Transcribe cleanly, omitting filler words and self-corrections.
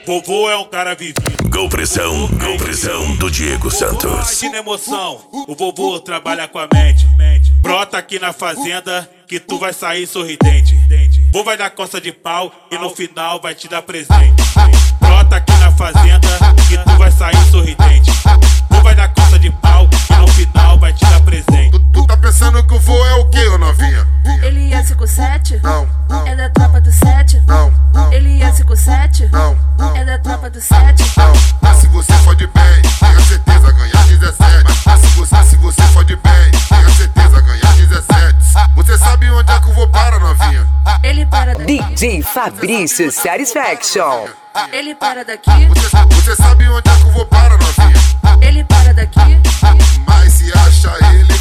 Vovô é um cara vivido. Gol Pressão do Diego Santos. Imagina emoção, o vovô trabalha com a mente. Brota aqui na fazenda que tu vai sair sorridente. Vô vai dar costa de pau e no final vai te dar presente. Brota aqui na fazenda que tu vai sair sorridente. Vô vai dar costa de pau e no final vai te dar presente. Tu tá pensando que o vô é o que, ô novinha? Ele é 57? Não. É da tropa do 7? Não. Ele é 57? Não. É da tropa do 7? Não. Mas se você fode bem, tenha certeza ganhar 17. Mas se você fode bem, tenha certeza ganhar 17. Você sabe onde é que o vô para, novinha? Ele para daqui. DJ Fabrício Satisfaction. Ele para daqui. Você sabe onde é que o vô para, novinha? Ele para daqui. Mas se acha ele